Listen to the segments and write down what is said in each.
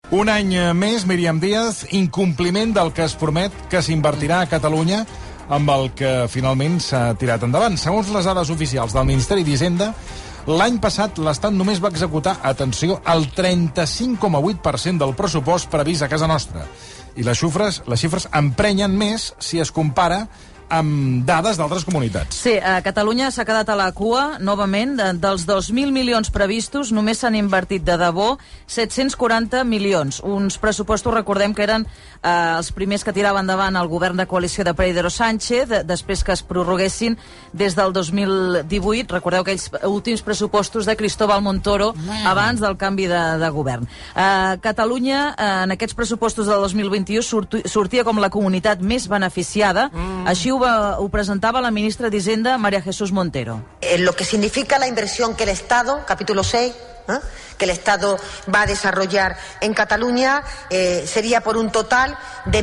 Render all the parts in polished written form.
Un any més, Míriam Díaz, incompliment del que es promet que s'invertirà a Catalunya, amb el que finalment s'ha tirat endavant. Segons les dades oficials del Ministeri d'Hisenda, l'any passat l'Estat només va executar, atenció, el 35,8% del pressupost previst a casa nostra. I les xifres emprenyen més si es compara amb dades d'altres comunitats. Sí, Catalunya s'ha quedat a la cua, novament. Dels 2.000 milions previstos, només s'han invertit de debò 740 milions. Uns pressupostos, recordem que eren els primers que tirava endavant el govern de coalició de Pedro Sánchez, després que es prorroguessin des del 2018. Recordeu aquells últims pressupostos de Cristóbal Montoro abans del canvi de govern. Catalunya, en aquests pressupostos del 2021, sortia com la comunitat més beneficiada. Així ho presentaba la ministra de Hisenda, María Jesús Montero. Lo que significa la inversión que el Estado, capítulo 6, que el Estado va a desarrollar en Cataluña, sería por un total de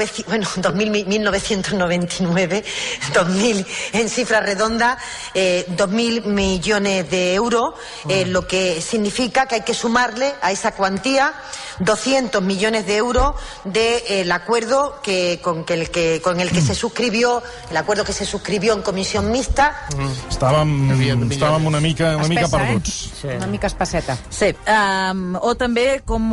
1999, 2.000 en cifra redonda, 2.000 millones de euros, lo que significa que hay que sumarle a esa cuantía 200 millones de euros del acuerdo con el que se suscribió, el acuerdo que se suscribió en comisión mixta. Estàvem una mica perduts. Sí. Una mica espasseta. Sí, o també com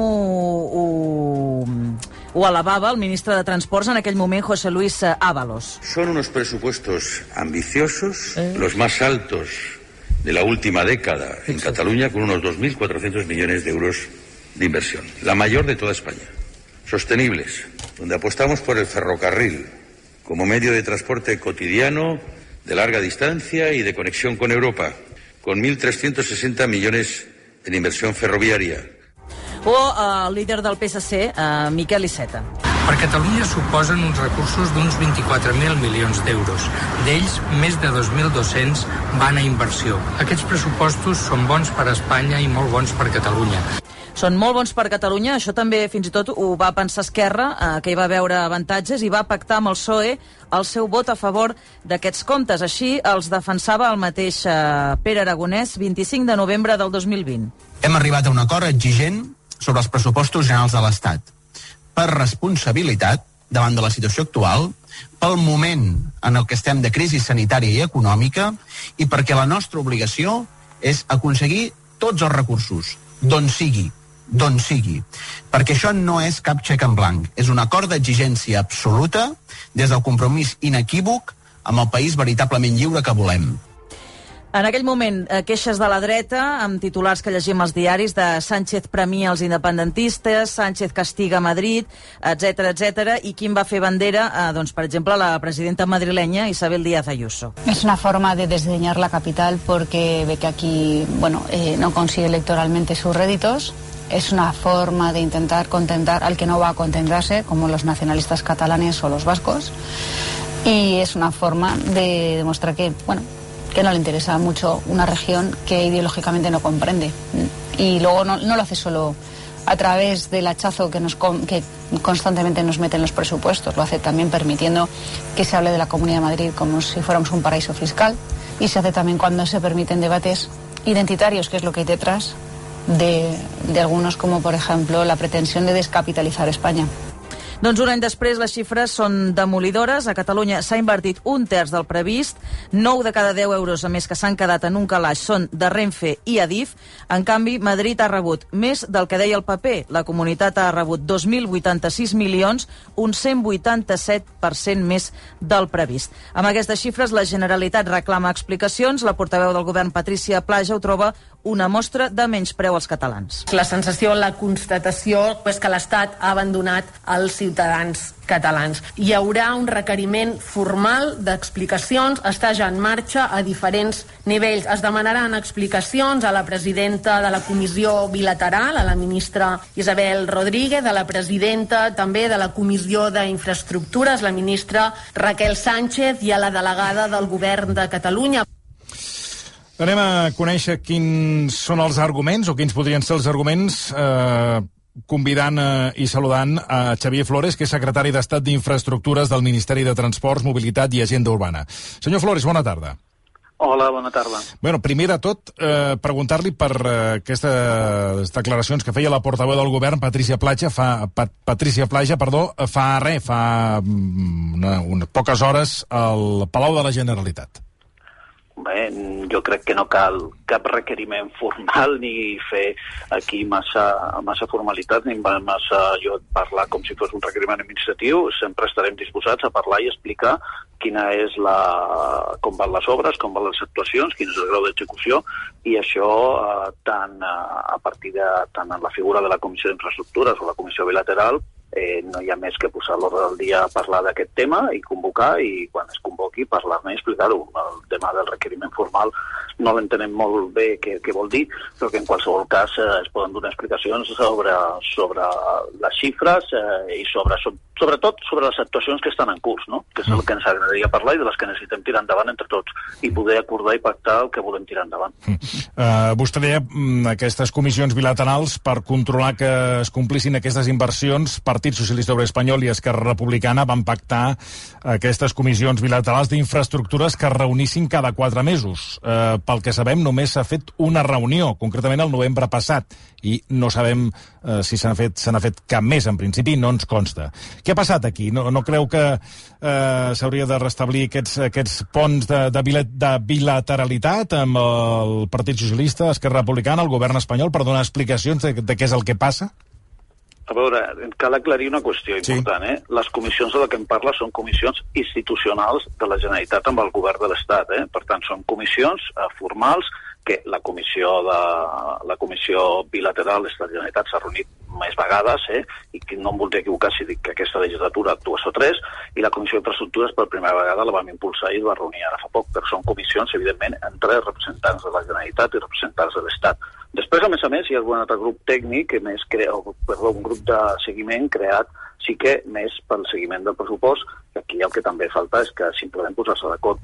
ho alabava el ministre de Transports en aquell moment, José Luis Ábalos. Son unos presupuestos ambiciosos, los más altos de la última década en Cataluña, con unos 2.400 millones de euros de inversión, la mayor de toda España. Sostenibles, donde apostamos por el ferrocarril como medio de transporte cotidiano, de larga distancia y de conexión con Europa, con 1.360 millones en inversión ferroviària. O el líder del PSC, Miquel Iceta. Per Catalunya suposen uns recursos d'uns 24.000 milions d'euros. D'ells, més de 2.200 van a inversió. Aquests pressupostos són bons per a Espanya i molt bons per Catalunya. Són molt bons per Catalunya, això també fins i tot ho va pensar Esquerra, que hi va veure avantatges, i va pactar amb el PSOE el seu vot a favor d'aquests comptes. Així els defensava el mateix Pere Aragonès, 25 de novembre del 2020. Hem arribat a un acord exigent sobre els pressupostos generals de l'Estat, per responsabilitat davant de la situació actual, pel moment en el que estem de crisi sanitària i econòmica, i perquè la nostra obligació és aconseguir tots els recursos, d'on sigui, perquè això no és cap xec en blanc, és un acord d'exigència absoluta des del compromís inequívoc amb el país veritablement lliure que volem. En aquell moment, queixes de la dreta, amb titulars que llegim als diaris, de Sánchez premia els independentistes, Sánchez castiga Madrid, etc. I quin va fer bandera? Doncs, per exemple, la presidenta madrileña, Isabel Díaz Ayuso. Es una forma de desdeñar la capital porque ve que aquí, no consigue electoralmente sus réditos. Es una forma de intentar contentar al que no va a contentarse, como los nacionalistas catalanes o los vascos. Y es una forma de demostrar que no le interesa mucho una región que ideológicamente no comprende. Y luego no lo hace solo a través del hachazo que constantemente nos meten los presupuestos, lo hace también permitiendo que se hable de la Comunidad de Madrid como si fuéramos un paraíso fiscal, y se hace también cuando se permiten debates identitarios, que es lo que hay detrás de algunos, como por ejemplo la pretensión de descapitalizar España. Doncs un any després les xifres són demolidores. A Catalunya s'ha invertit 1/3 del previst. 9 de cada 10 euros a més que s'han quedat en un calaix són de Renfe i Adif. En canvi, Madrid ha rebut més del que deia el paper. La comunitat ha rebut 2.086 milions, un 187% més del previst. Amb aquestes xifres, la Generalitat reclama explicacions. La portaveu del govern, Patricia Plaja, ho troba una mostra de menyspreu als catalans. La sensació, la constatació és que l'Estat ha abandonat els ciutadans catalans. Hi haurà un requeriment formal d'explicacions, està ja en marxa a diferents nivells. Es demanaran explicacions a la presidenta de la Comissió Bilateral, a la ministra Isabel Rodríguez, a la presidenta també de la Comissió d'Infraestructures, la ministra Raquel Sánchez, i a la delegada del govern de Catalunya. Anem a conèixer quins són els arguments, o quins podrien ser els arguments, convidant i saludant a Xavier Flores, que és secretari d'Estat d'Infraestructures del Ministeri de Transports, Mobilitat i Agenda Urbana. Senyor Flores, bona tarda. Hola, bona tarda. Bueno, primer de tot, preguntar-li per aquestes declaracions que feia la portaveu del govern, Patricia Plaja, fa unes poques hores al Palau de la Generalitat. Bé, jo crec que no cal cap requeriment formal ni fer aquí massa formalitat ni massa parlar com si fos un requeriment administratiu. Sempre estarem disposats a parlar i explicar quina és com van les obres, com van les actuacions, quin és el grau d'execució, i això tant a partir de tant en la figura de la Comissió d'Infraestructures o la Comissió Bilateral. No hi ha més que posar l'ordre del dia a parlar d'aquest tema i convocar, i quan es convoqui parlar-ne i explicar-ho. El tema del requeriment formal no l'entenem molt bé què vol dir, però que en qualsevol cas es poden donar explicacions sobre les xifres i sobretot sobre les actuacions que estan en curs, no? Que és el que ens agradaria parlar i de les que necessitem tirar endavant entre tots i poder acordar i pactar el que volem tirar endavant. Vostè deia aquestes comissions bilaterals per controlar que es complissin aquestes inversions. Partit Socialista Obrer Espanyol i Esquerra Republicana van pactar aquestes comissions bilaterals d'infraestructures que es reunissin cada 4 mesos. Pel que sabem, només s'ha fet una reunió, concretament el novembre passat, i no sabem si se n'ha fet cap més, en principi no ens consta. Què ha passat aquí? No creu que s'hauria de restablir aquests ponts de bilateralitat amb el Partit Socialista, Esquerra Republicana, el govern espanyol, per donar explicacions de què és el que passa? A veure, cal aclarir una qüestió important. Les comissions de la que em parla són comissions institucionals de la Generalitat amb el govern de l'Estat. Per tant, són comissions formals que la comissió bilateral de la Generalitat s'ha reunit més vegades, i que no em voldria equivocar si dic que aquesta legislatura 2 o 3, i la Comissió d'Infraestructures per primera vegada la vam impulsar i es va reunir ara fa poc, però són comissions, evidentment, entre representants de la Generalitat i representants de l'Estat. Després, a més, hi ha algun altre grup tècnic, un grup de seguiment creat, sí que més pel seguiment del pressupost, que aquí el que també falta és que simplement posar-se d'acord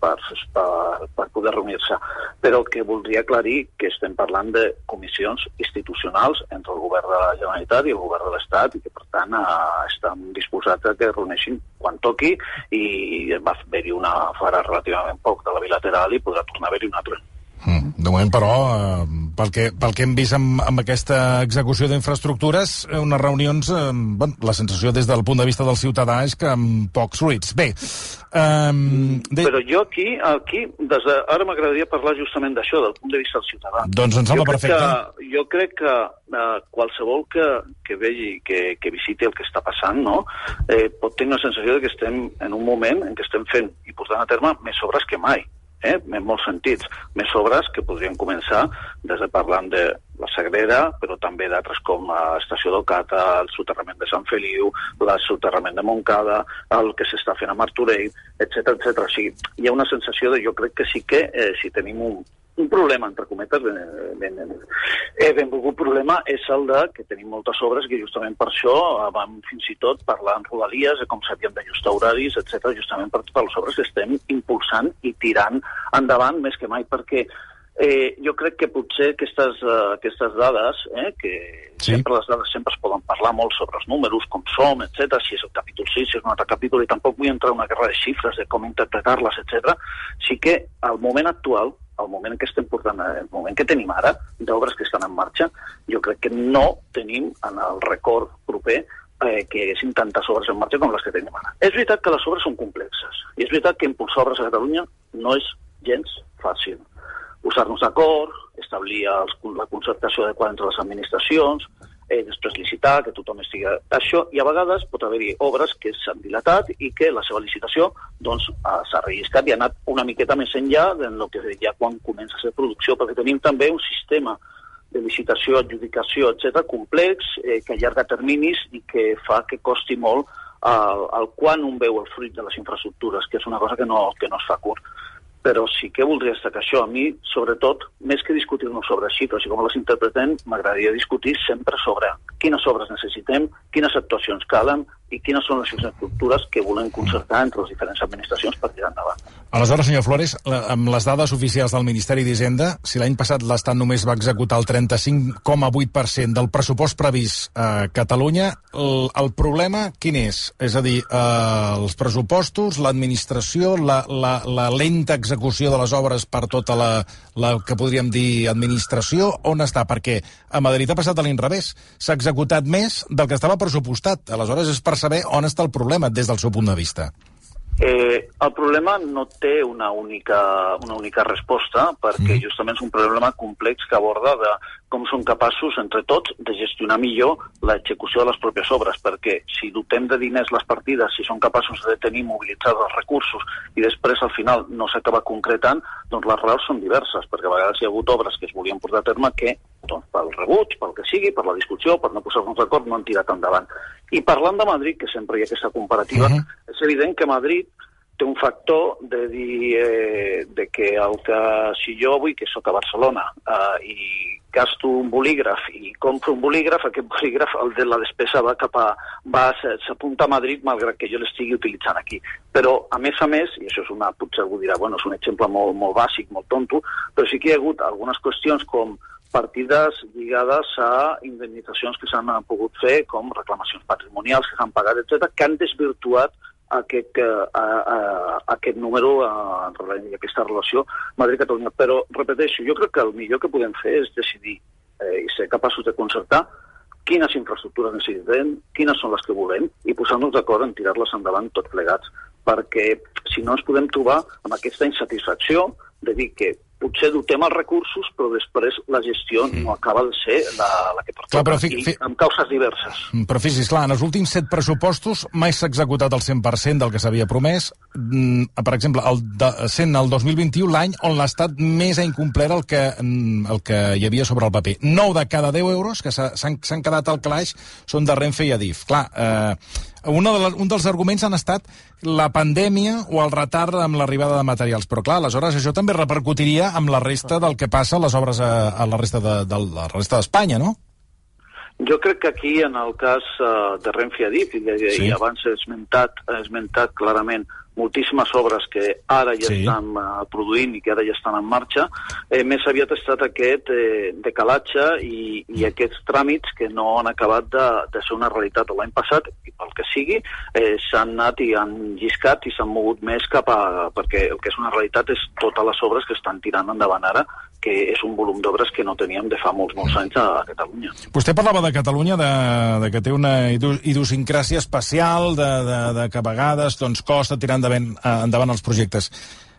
per poder reunir-se. Però que voldria aclarir que estem parlant de comissions institucionals entre el govern de la Generalitat i el govern de l'Estat, i que, per tant, estem disposats a que es reuneixin quan toqui, i va haver-hi una farà relativament poc de la bilateral i podrà tornar a haver-hi una altra. De moment, però, pel que hem vist amb aquesta execució d'infraestructures, unes reunions, la sensació des del punt de vista del ciutadà és que amb pocs fruits. Bé, però jo aquí ara m'agradaria parlar justament d'això, del punt de vista del ciutadà. Doncs em sembla perfecte. Jo crec que qualsevol que vegi, que visiti el que està passant, no, pot tenir una sensació que estem en un moment en què estem fent i portant a terme més obres que mai. En molts sentits, més obres que podrien començar des de parlant de la Sagrera, però també d'altres com l'estació d'Ocata, el soterrament de Sant Feliu, el soterrament de Montcada, el que s'està fent a Martorell, etc. O sigui, hi ha una sensació de, jo crec que sí que si tenim un problema, entre cometes, benvolgut problema, és el de que tenim moltes obres que justament per això vam fins i tot parlar en rodalies de com s'havien d'ajustar horaris, etc., justament per totes les obres que estem impulsant i tirant endavant més que mai, perquè jo crec que potser aquestes dades, que sempre les dades sempre es poden parlar molt sobre els números, com som, etc., si és el capítol 6, si és un altre capítol, i tampoc vull entrar en una guerra de xifres, de com interpretar-les, etc., sí que al moment actual, el moment que estem portant, el moment que tenim ara, d'obres que estan en marxa, jo crec que no tenim en el record proper que hi haguessin tantes obres en marxa com les que tenim ara. És veritat que les obres són complexes, i és veritat que impulsar obres a Catalunya no és gens fàcil. Posar-nos d'acord, establir la concertació adequada entre les administracions, després licitar, que tothom estigui això, i a vegades pot haver-hi obres que s'han dilatat i que la seva licitació s'ha relliscat i ha anat una miqueta més enllà del que ja quan comença a ser producció, perquè tenim també un sistema de licitació, adjudicació, etc., complex, que allarga terminis i que fa que costi molt el quan un veu el fruit de les infraestructures, que és una cosa que no es fa curt. Però sí que voldria destacar això. A mi, sobretot, més que discutir-nos sobre xifres i com les interpretem, m'agradaria discutir sempre sobre quines obres necessitem, quines actuacions calen i quines són les infraestructures que volem concertar entre les diferents administracions per tirar endavant. Aleshores, senyor Flores, amb les dades oficials del Ministeri d'Hisenda, si l'any passat l'Estat només va executar el 35,8% del pressupost previst a Catalunya, el problema quin és? És a dir, els pressupostos, l'administració, la lenta execució de les obres per tota la que podríem dir administració, on està? Perquè a Madrid ha passat a l'inrevés. S'ha executat més del que estava pressupostat. Aleshores, és per saber on està el problema des del seu punt de vista. El problema no té una única resposta, perquè justament és un problema complex que aborda de com som capaços, entre tots, de gestionar millor l'execució de les pròpies obres, perquè si dotem de diners les partides, si som capaços de tenir mobilitzats els recursos i després al final no s'acaba concretant, doncs les raons són diverses, perquè a vegades hi ha hagut obres que es volien portar a terme que, doncs, pel rebuig, pel que sigui, per la discussió, per no posar-nos d'acord, no han tirat endavant. I parlant de Madrid, que sempre hi ha aquesta comparativa, és evident que Madrid té un factor de dir de que si jo avui, que sóc a Barcelona, i gasto un bolígraf i compro un bolígraf, aquest bolígraf, el de la despesa s'apunta a Madrid malgrat que jo l'estigui utilitzant aquí. Però, a més, i això és potser algú dirà, és un exemple molt bàsic, molt tonto, però sí que hi ha hagut algunes qüestions com partides lligades a indemnitzacions que s'han pogut fer, com reclamacions patrimonials que s'han pagat, etc., que han desvirtuat aquest número i aquesta relació Madrid-Catalunya. Però, repeteixo, jo crec que el millor que podem fer és decidir i ser capaços de concertar quines infraestructures necessitem, quines són les que volem, i posar-nos d'acord en tirar-les endavant tots plegats, perquè si no ens podem trobar amb aquesta insatisfacció de dir que potser dotem els recursos, però després la gestió no acaba de ser la que pertoca, amb causes diverses. Però fixi's, clar, en els últims 7 pressupostos mai s'ha executat el 100% del que s'havia promès. Per exemple, sent el 2021 l'any on l'Estat més ha incomplert el que hi havia sobre el paper. 9 de cada 10 euros que s'han quedat al calaix són de Renfe i Adif. Clar, un dels arguments han estat la pandèmia o el retard amb l'arribada de materials. Però clar, aleshores això també repercutiria amb la resta del que passa a les obres a la resta d'Espanya, no? Jo crec que aquí, en el cas de Renfe i Adif, i abans he esmentat clarament moltíssimes obres que ara ja estan produint i que ara ja estan en marxa, més aviat ha estat aquest decalatge i aquests tràmits que no han acabat de ser una realitat. L'any passat, i pel que sigui, s'han anat i han lliscat i s'han mogut més perquè el que és una realitat és totes les obres que estan tirant endavant ara, que és un volum d'obres que no teníem de fa molts anys a Catalunya. Vostè parlava de Catalunya, de que té una idiosincràsia especial, de que a vegades costa tirar endavant els projectes.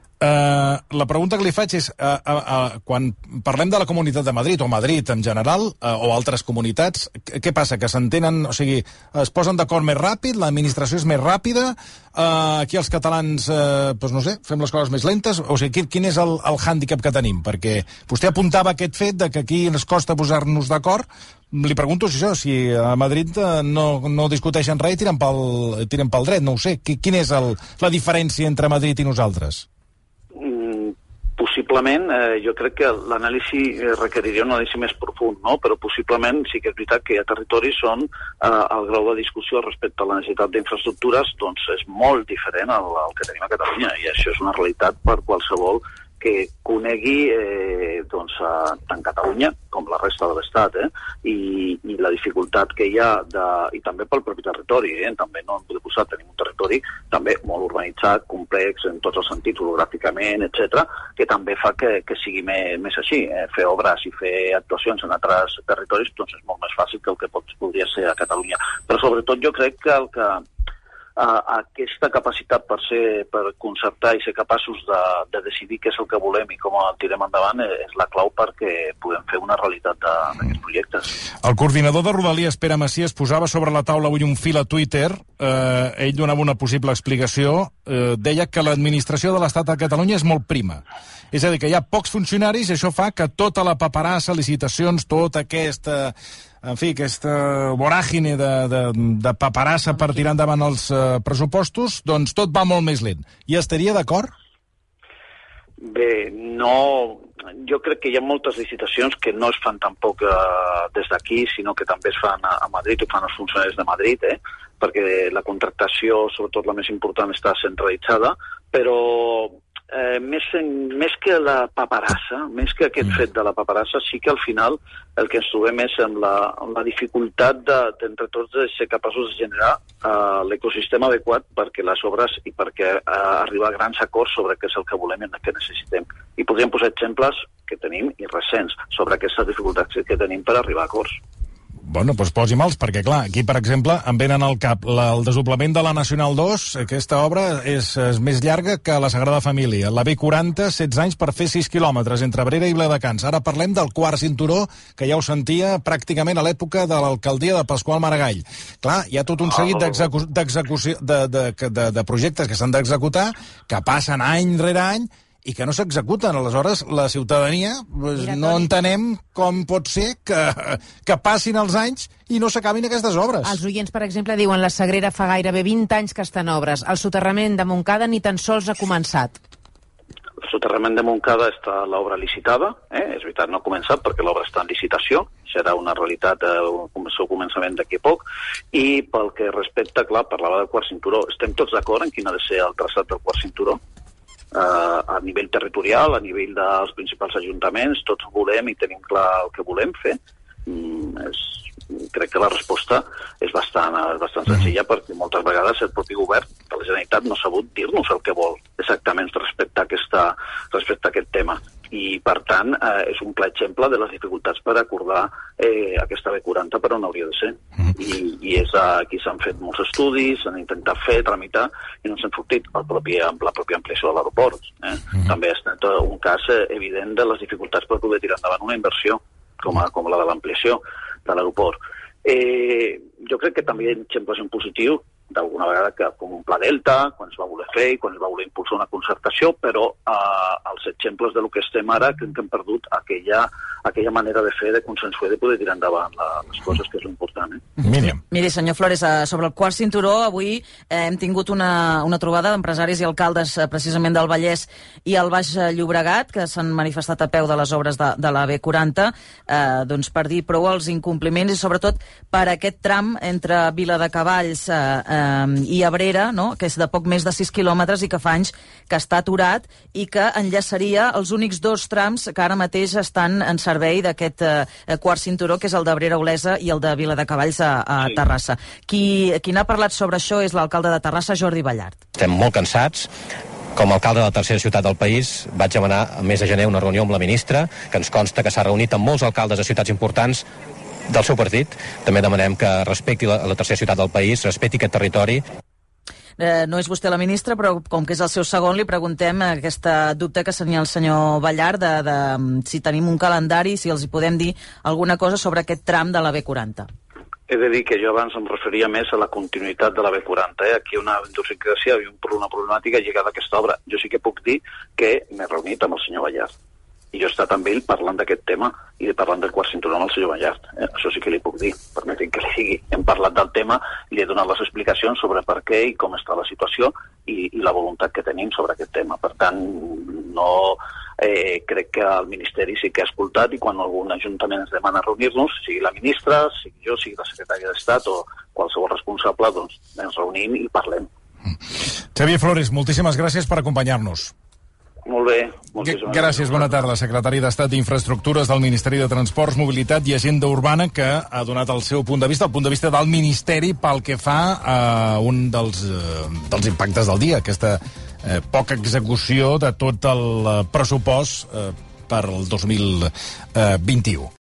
La pregunta que li faig és, quan parlem de la Comunitat de Madrid, o Madrid en general, o altres comunitats, què passa? Que s'entenen, o sigui, es posen d'acord més ràpid, l'administració és més ràpida, aquí els catalans, doncs no sé, fem les coses més lentes, o sigui, quin és el hàndicap que tenim? Perquè vostè apuntava aquest fet de que aquí ens costa posar-nos d'acord. Li pregunto si a Madrid no discuteixen res i tiren pel dret, no ho sé. Quina és la diferència entre Madrid i nosaltres? Possiblement, jo crec que l'anàlisi requeriria un anàlisi més profund, no? Però possiblement sí que és veritat que hi ha territoris on el grau de discussió respecte a la necessitat d'infraestructures doncs és molt diferent al que tenim a Catalunya, i això és una realitat per qualsevol que conegui tant Catalunya com la resta de l'Estat, i la dificultat que hi ha, i també pel propi territori, també no en podem posar, tenim un territori també molt urbanitzat, complex en tots els sentits, orogràficament, etc., que també fa que sigui més així. Fer obres i fer actuacions en altres territoris doncs és molt més fàcil que el que podria ser a Catalunya. Però sobretot jo crec que aquesta capacitat per concertar i ser capaços de decidir què és el que volem i com el tirem endavant és la clau perquè podem fer una realitat d'aquests projectes. El coordinador de Rodalies, Pere Macias, posava sobre la taula avui un fil a Twitter. Ell donava una possible explicació. Deia que l'administració de l'Estat a Catalunya és molt prima. És a dir, que hi ha pocs funcionaris i això fa que tota la paperassa, licitacions, tota aquesta voràgine de paperassa per tirar endavant els pressupostos, doncs tot va molt més lent. I estaria d'acord? Bé, no. Jo crec que hi ha moltes licitacions que no es fan tampoc des d'aquí, sinó que també es fan a Madrid, ho fan els funcionaris de Madrid, perquè la contractació, sobretot la més important, està centralitzada, però més que la paperassa, més que aquest fet de la paperassa, sí que al final el que ens trobem és amb la dificultat d'entre tots de ser capaços de generar l'ecosistema adequat perquè les obres i perquè arribar a grans acords sobre què és el que volem i el que necessitem. I podríem posar exemples que tenim i recents sobre aquestes dificultats que tenim per arribar a acords. Bueno, doncs posi-me'ls, perquè clar, aquí, per exemple, em venen al cap el desdoblament de la Nacional 2, aquesta obra és més llarga que la Sagrada Família. La B40, 16 anys per fer 6 quilòmetres entre Abrera i Viladecans. Ara parlem del quart cinturó, que ja ho sentia pràcticament a l'època de l'alcaldia de Pasqual Maragall. Clar, hi ha tot un seguit de projectes que s'han d'executar, que passen any rere any, i que no s'executen. Aleshores, la ciutadania no entenem com pot ser que passin els anys i no s'acabin aquestes obres. Els oients, per exemple, diuen la Sagrera fa gairebé 20 anys que està en obres. El soterrament de Montcada ni tan sols ha començat. El soterrament de Montcada està l'obra licitada, és veritat, no ha començat perquè l'obra està en licitació, serà una realitat el seu començament d'aquí a poc, i pel que respecta, clar, parlava del quart cinturó, estem tots d'acord en quin ha de ser el traçat del quart cinturó? A nivell territorial, a nivell dels principals ajuntaments, tots volem i tenim clar el que volem fer. Crec que la resposta és bastant senzilla, perquè moltes vegades el propi govern de la Generalitat no ha sabut dir-nos el que vol exactament respecte a aquest tema. I, per tant, és un clar exemple de les dificultats per acordar aquesta B40 per on hauria de ser. I és aquí s'han fet molts estudis, s'han intentat tramitar, i no s'han sortit amb la pròpia ampliació de l'aeroport. També ha estat un cas evident de les dificultats per poder tirar endavant una inversió com la de l'ampliació de l'aeroport. Jo crec que també hi ha exemples en positiu, d'alguna vegada com un pla Delta, quan es va voler fer i quan es va voler impulsar una concertació, però els exemples de lo que estem ara crec que hem perdut aquella manera de fer, de consensuar, de poder tirar endavant les coses, que és l'important. Míriam. Miri, senyor Flores, sobre el quart cinturó, avui hem tingut una trobada d'empresaris i alcaldes precisament del Vallès i el Baix Llobregat, que s'han manifestat a peu de les obres de la B40, doncs per dir prou als incompliments i sobretot per aquest tram entre Viladecavalls i Abrera, no?, que és de poc més de 6 quilòmetres i que fa anys que està aturat i que enllaçaria els únics 2 trams que ara mateix estan en servei d'aquest quart cinturó, que és el d'Abrera Olesa i el de Viladecavalls a Terrassa. Qui n'ha parlat sobre això és l'alcalde de Terrassa, Jordi Ballart. Estem molt cansats. Com a alcalde de la tercera ciutat del país vaig demanar el mes de gener una reunió amb la ministra, que ens consta que s'ha reunit amb molts alcaldes de ciutats importants del seu partit. També demanem que respecti la tercera ciutat del país, respecti aquest territori. No és vostè la ministra, però com que és el seu segon, li preguntem aquest dubte que tenia el senyor Ballart de si tenim un calendari, si els hi podem dir alguna cosa sobre aquest tram de la B40. He de dir que jo abans em referia més a la continuïtat de la B40. Aquí una idiosincràsia, una problemàtica lligada a aquesta obra. Jo sí que puc dir que m'he reunit amb el senyor Ballart. I jo he estat amb ell parlant d'aquest tema i parlant del quart cinturó amb el senyor Ballart. Això sí que li puc dir, permetin que li digui. Hem parlat del tema i li he donat les explicacions sobre per què i com està la situació i la voluntat que tenim sobre aquest tema. Per tant, crec que el Ministeri sí que ha escoltat, i quan algun ajuntament ens demana reunir-nos, sigui la ministra, sigui jo, sigui la secretària d'Estat o qualsevol responsable, doncs ens reunim i parlem. Xavier Flores, moltíssimes gràcies per acompanyar-nos. Molt bé. Gràcies, bona tarda. Secretari d'Estat d'Infraestructures del Ministeri de Transports, Mobilitat i Agenda Urbana, que ha donat el seu punt de vista, el punt de vista del Ministeri pel que fa a un dels impactes del dia, aquesta poca execució de tot el pressupost per al 2021.